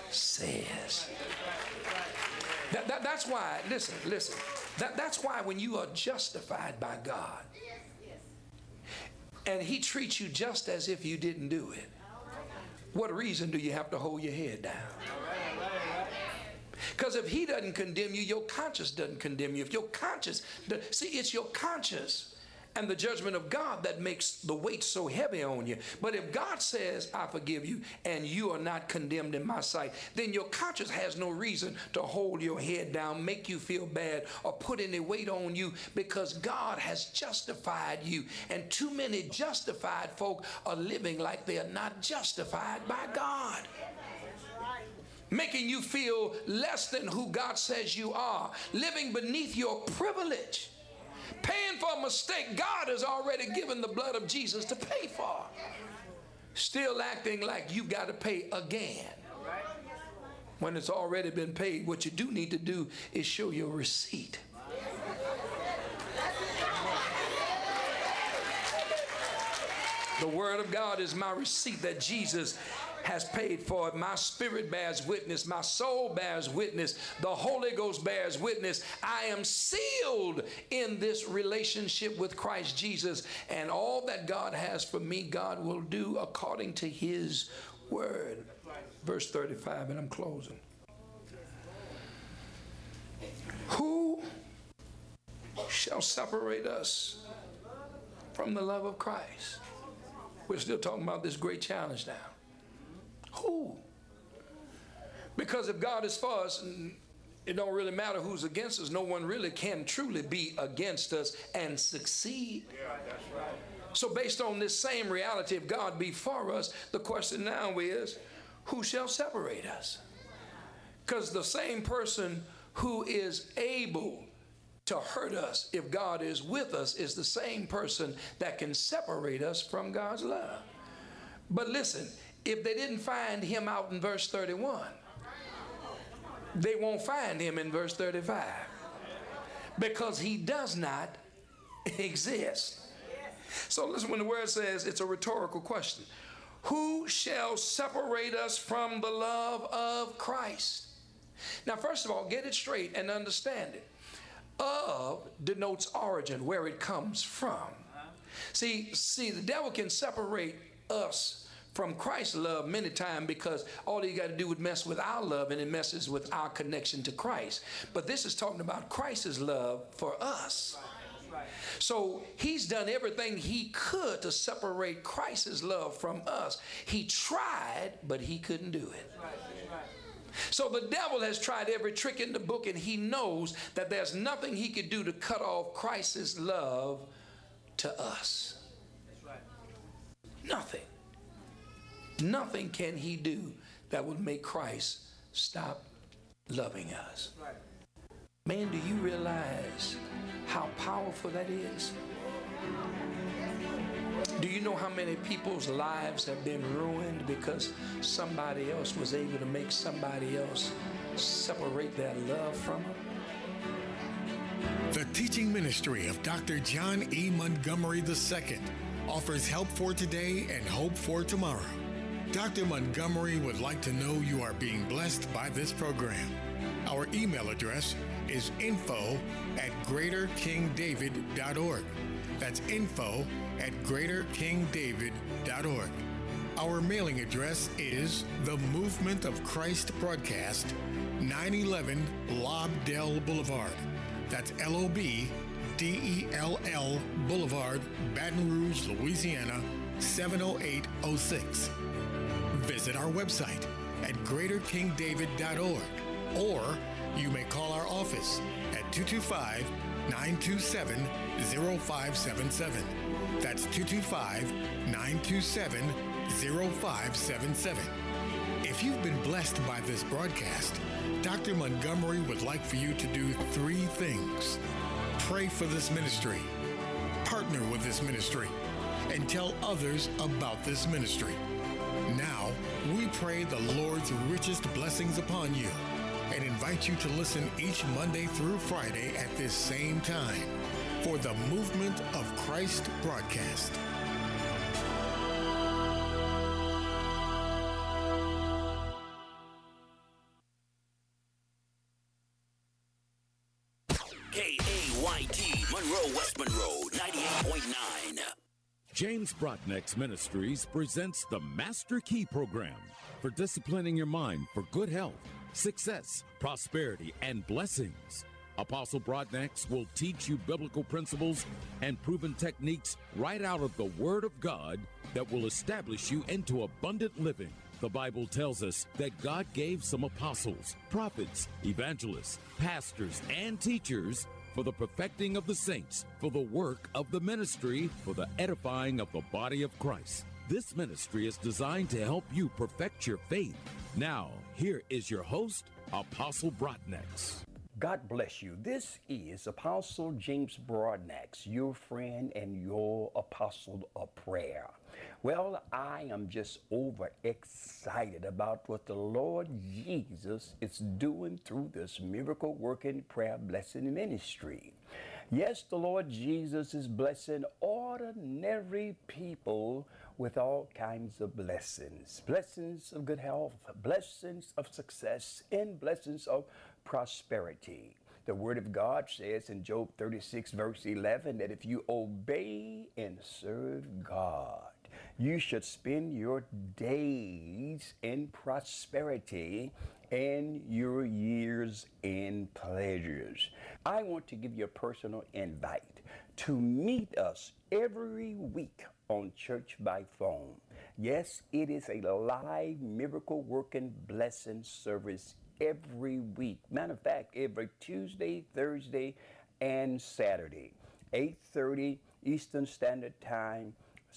says. That's why, listen. That's why when you are justified by God, and he treats you just as if you didn't do it, what reason do you have to hold your head down? Because if he doesn't condemn you, your conscience doesn't condemn you. If your conscience, see, it's your conscience and the judgment of God that makes the weight so heavy on you. But if God says, I forgive you, and you are not condemned in my sight, then your conscience has no reason to hold your head down, make you feel bad, or put any weight on you, because God has justified you. And too many justified folk are living like they are not justified by God, making you feel less than who God says you are, living beneath your privilege, paying for a mistake God has already given the blood of Jesus to pay for, still acting like you got to pay again when it's already been paid. What you do need to do is show your receipt. The word of God is my receipt that Jesus has paid for it. My spirit bears witness. My soul bears witness. The Holy Ghost bears witness. I am sealed in this relationship with Christ Jesus. And all that God has for me, God will do according to his word. Verse 35, and I'm closing. Who shall separate us from the love of Christ? We're still talking about this great challenge now. Who? Because if God is for us, it don't really matter who's against us. No one really can truly be against us and succeed. Yeah, that's right. So based on this same reality, if God be for us, the question now is, who shall separate us? Because the same person who is able to hurt us, if God is with us, is the same person that can separate us from God's love. But listen, if they didn't find him out in verse 31, they won't find him in verse 35, because he does not exist. So listen, when the word says, it's a rhetorical question. Who shall separate us from the love of Christ? Now, first of all, get it straight and understand it. Of denotes origin, where it comes from. See, the devil can separate us from Christ's love many times, because all you got to do is mess with our love, and it messes with our connection to Christ. But this is talking about Christ's love for us. So he's done everything he could to separate Christ's love from us. He tried, but he couldn't do it. So the devil has tried every trick in the book, and he knows that there's nothing he could do to cut off Christ's love to us. Nothing. Nothing can he do that would make Christ stop loving us. Man, do you realize how powerful that is? Do you know how many people's lives have been ruined because somebody else was able to make somebody else separate their love from them? The teaching ministry of Dr. John E. Montgomery II offers help for today and hope for tomorrow. Dr. Montgomery would like to know you are being blessed by this program. Our email address is info@greaterkingdavid.org. That's info@greaterkingdavid.org. Our mailing address is The Movement of Christ Broadcast, 911 Lobdell Boulevard. That's LOBDELL Boulevard, Baton Rouge, Louisiana, 70806. Visit our website at greaterkingdavid.org, or you may call our office at 225-927-0577. That's 225-927-0577. If you've been blessed by this broadcast, Dr. Montgomery would like for you to do 3 things. Pray for this ministry, partner with this ministry, and tell others about this ministry. Now, we pray the Lord's richest blessings upon you and invite you to listen each Monday through Friday at this same time for the Movement of Christ broadcast. KAYT, Monroe, West Monroe, 98.9. James Brodnick's Ministries presents the Master Key Program for disciplining your mind for good health, success, prosperity, and blessings. Apostle Brodnick will teach you biblical principles and proven techniques right out of the Word of God that will establish you into abundant living. The Bible tells us that God gave some apostles, prophets, evangelists, pastors, and teachers for the perfecting of the saints, for the work of the ministry, for the edifying of the body of Christ. This ministry is designed to help you perfect your faith. Now, here is your host, Apostle Brodnick. God bless you. This is Apostle James Brodnick, your friend and your apostle of prayer. Well, I am just overexcited about what the Lord Jesus is doing through this miracle working prayer blessing ministry. Yes, the Lord Jesus is blessing ordinary people with all kinds of blessings. Blessings of good health, blessings of success, and blessings of prosperity. The Word of God says in Job 36, verse 11, that if you obey and serve God, you should spend your days in prosperity and your years in pleasures. I want to give you a personal invite to meet us every week on Church by Phone. Yes, it is a live miracle working blessing service every week. Matter of fact, every Tuesday, Thursday, and Saturday. 8:30 Eastern Standard Time,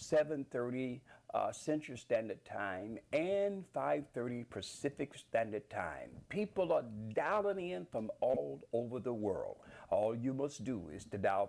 7:30 Central Standard Time, and 5:30 Pacific Standard Time. People are dialing in from all over the world. All you must do is to dial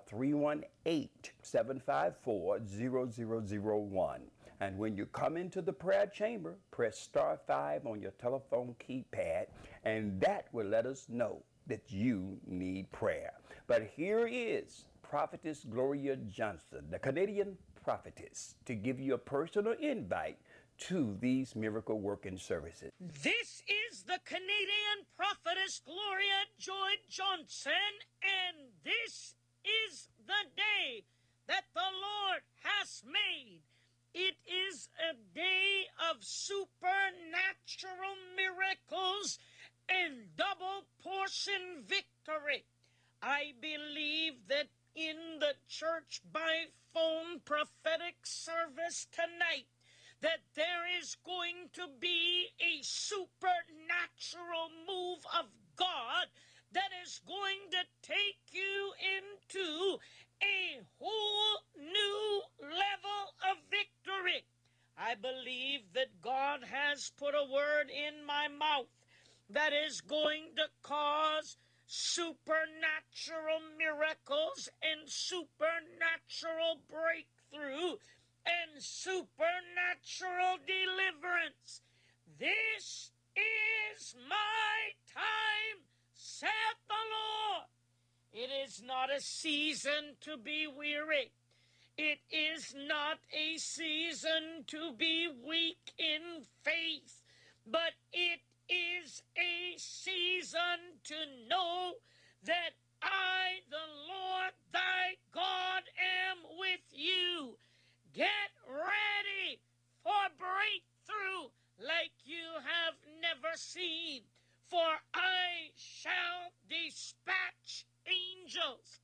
318-754-0001. And when you come into the prayer chamber, press star 5 on your telephone keypad, and that will let us know that you need prayer. But here is Prophetess Gloria Johnson, the Canadian prophetess, to give you a personal invite to these miracle working services. This is the Canadian prophetess Gloria Joy Johnson, and this is the day that the Lord has made. It is a day of supernatural miracles and double portion victory. I believe that in the Church by Phone prophetic service tonight, that there is going to be a supernatural move of God that is going to take you into a whole new level of victory. I believe that God has put a word in my mouth that is going to cause supernatural miracles and supernatural breakthrough and supernatural deliverance. This is my time, saith the Lord. It is not a season to be weary. It is not a season to be weak in faith, but it is a season to know that I, the Lord thy God, am with you. Get ready for breakthrough like you have never seen, for I shall dispatch angels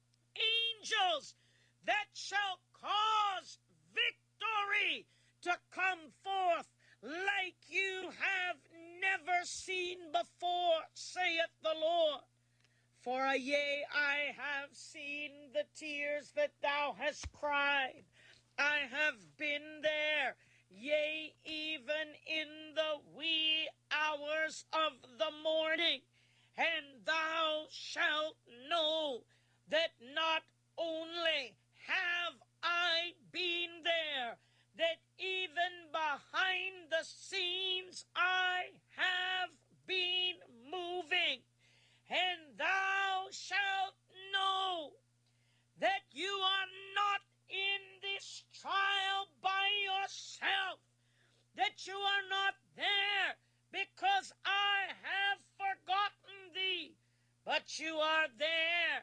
that shall cause victory to come forth like you have never seen before, saith the Lord. For yea, I have seen the tears that thou hast cried. I have been there, yea, even in the wee hours of the morning, and thou shalt know that not only have I been there, that even behind the scenes I have been moving, and thou shalt know that you are not in this trial by yourself, that you are not there because I have forgotten thee, but you are there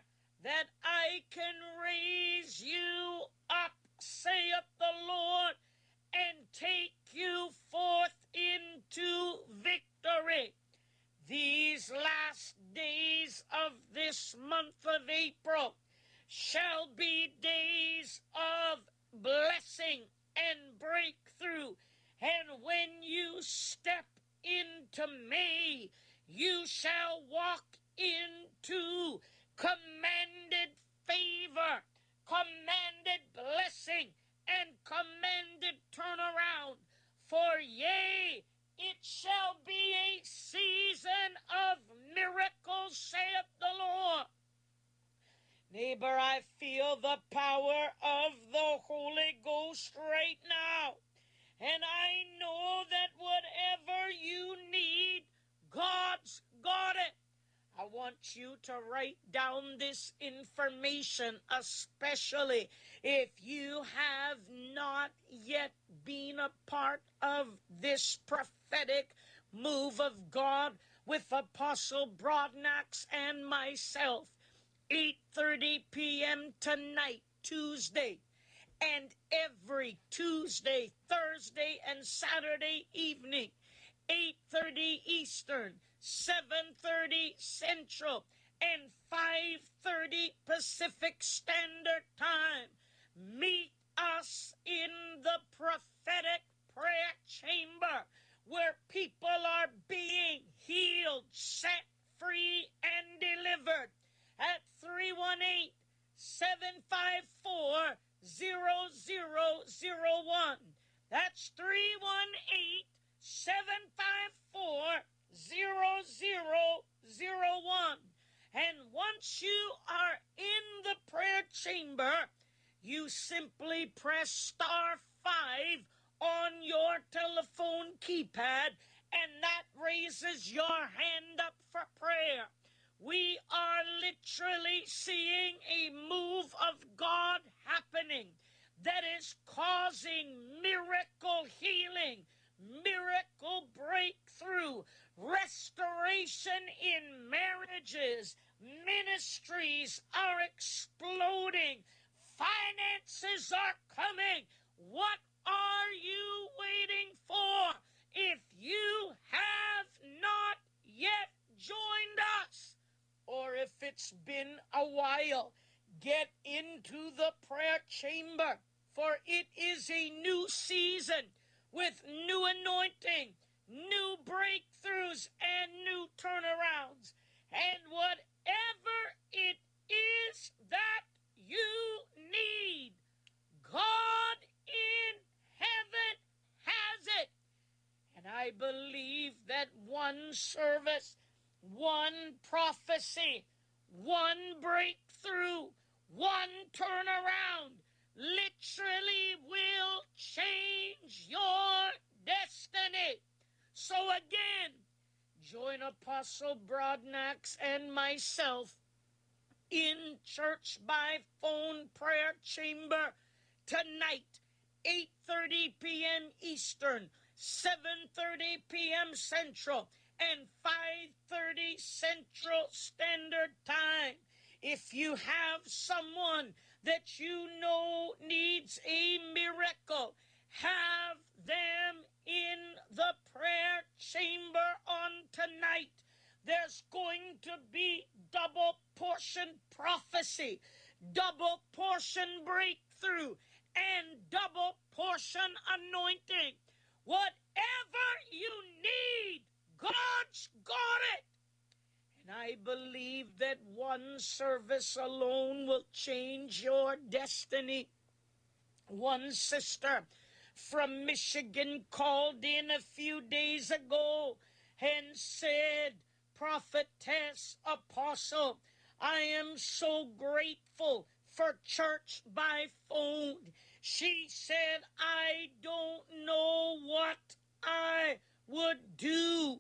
that I can raise you up, saith the Lord, and take you forth into victory. These last days of this month of April shall be days of blessing and breakthrough. And when you step into May, you shall walk into commanded favor, commanded blessing, and commanded turnaround. For yea, it shall be a season of miracles, saith the Lord. Neighbor, I feel the power of the Holy Ghost right now. And I know that whatever you need, God's got it. I want you to write down this information, especially if you have not yet been a part of this prophetic move of God with Apostle Broadnax and myself. 8:30 p.m. tonight, Tuesday, and every Tuesday, Thursday, and Saturday evening, 8:30 Eastern, 7:30 Central, and 5:30 Pacific Standard Time. Meet us in the prophetic prayer chamber where people are being healed, set free, and delivered at 318-754-0001. That's 318-754-0001. And once you are in the prayer chamber, you simply press *5 on your telephone keypad, and that raises your hand up for prayer. We are literally seeing a move of God happening that is causing miracle healing, miracle breakthrough, restoration in marriages. Ministries are exploding. Finances are coming. What are you waiting for? If you have not yet joined us, or if it's been a while, get into the prayer chamber, for it is a new season with new anointing, new breakthroughs, and new turnarounds. And whatever it is that you need, God in heaven has it. And I believe that one service, one prophecy, one breakthrough, one turnaround literally will change your destiny. So again, join Apostle Broadnax and myself in Church by Phone Prayer Chamber tonight, 8:30 p.m. Eastern, 7:30 p.m. Central, and 5:30 Central Standard Time. If you have someone that you know needs a miracle, have them in the prayer chamber on tonight. There's going to be double portion prophecy, double portion breakthrough, and double portion anointing. Whatever you need, God's got it. And I believe that one service alone will change your destiny. One sister from Michigan called in a few days ago and said, "Prophetess, Apostle, I am so grateful for Church by Phone." She said, "I don't know what I would do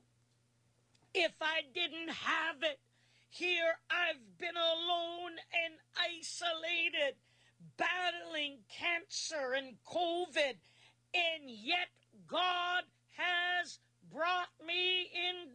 if I didn't have it. Here I've been alone and isolated, battling cancer and COVID, and yet God has brought me into